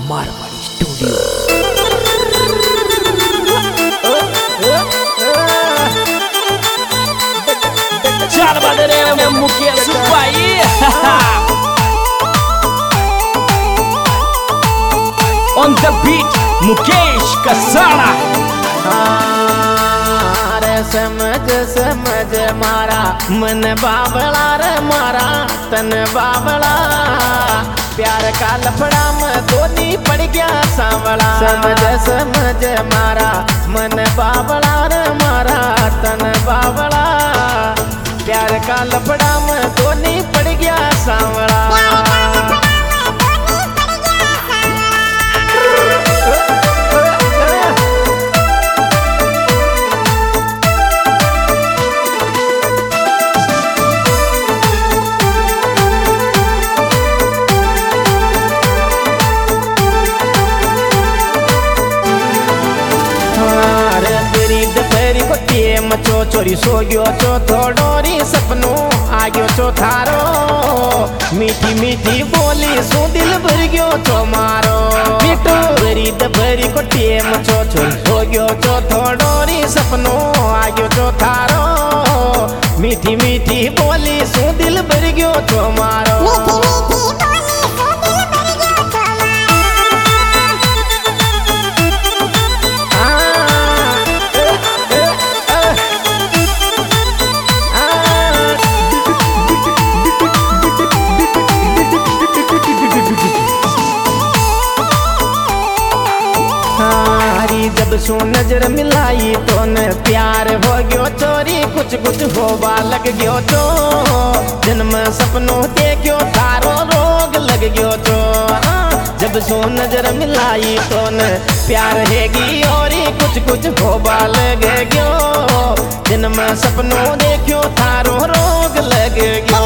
Marwari studio. चल बदरे में Mukesh Bhai on the beat Mukesh Kasana. समझ समझ मारा मन बाबला रे मारा तन बाबला, प्यार का लफड़ा में दोनी पड़ गया सांवला। समझ समझ मारा मन बाबला रे मारा तन बाबला, प्यार का लफड़ा में दोनी पड़ गया सांवला। मचो चोरी सो गयो चो थोड़ोरी सपनों आ गयो चो थारो, मीठी मीठी बोली सो दिल भर गयो चो मारो। मीठो भरी दभरी कोटिए मचो चोरी सो गयो चो थोड़ोरी सपनों आ गयो चो थारो, मीठी मीठी बोली सो दिल भर गयो चो मारो। जब सो नजर मिलाई तो न प्यार हो गयो चोरी, कुछ कुछ होवा लग गयो चो, जन्म सपनों देखो थारो रोग लग गयो चो। जब सो नजर मिलाई तो न प्यार हैगी और कुछ कुछ होवा लग गयो, जन्म सपनों देखो थारो रोग लग गयो।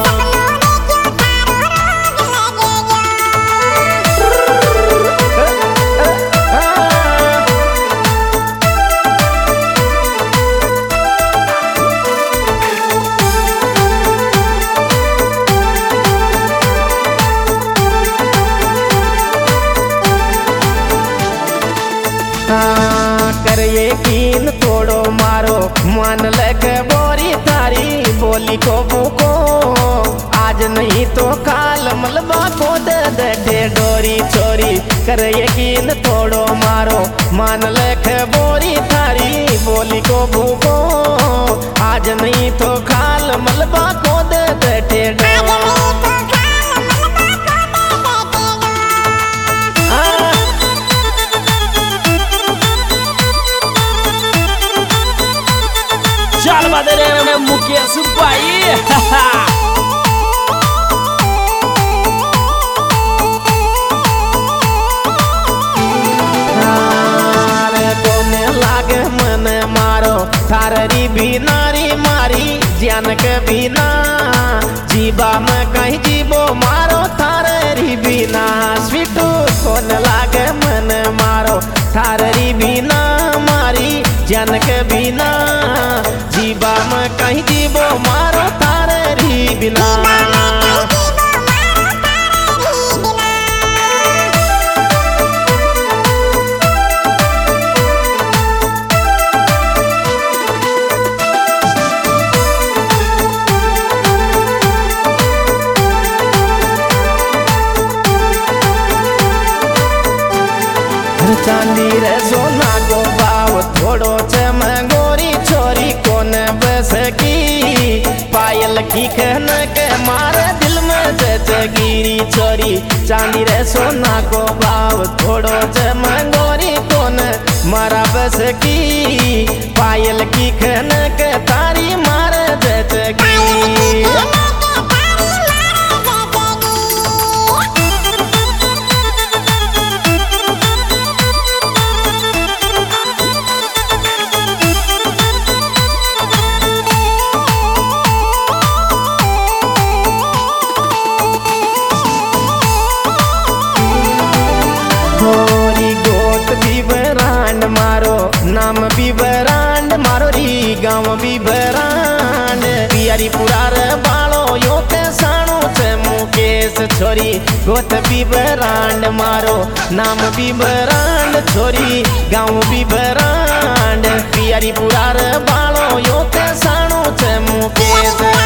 कर यकीन थोड़ो मारो मान लग बोरी थारी बोली को बुको, आज नहीं तो काल मलबा को दे डोरी छोरी। कर यकीन थोड़ो मारो मान लग बोरी थारी बोली को बुको, आज नहीं तो काल मलबा को दे डोरी। चल बदरे में मुकेश भाई कोने लागे मन मारो थारी भी नारी मारी जान के बिना, जीवा में कहीं जीवो मारो थारी बिना। स्वीटू कोन लागे मन मारो थारी बिना मारी जान के बिना, जीवा में कहीं जीवो मारो थारी बिना। चांदी रे सोना को भाव थोड़ो चमगोरी छोरी कोन बस की, पायल की कहन के मारे दिल में जगिरी छोरी। चांदी रे सोना को भाव थोड़ो चमगोरी कोन मारा बस की, पायल की कहन के तारी मारे जगिरी। मारो नाम भी बरांड मारो री गाँव भी बरांड, पियारी पुरार बालो यो ते साणो छे मुकेश मुकेश छोरी गोत भी ब्रांड मारो नाम भी ब्रांड छोरी गाँव भी ब्रांड पियारी पुरार बालो यो ते साणो छे मुकेश।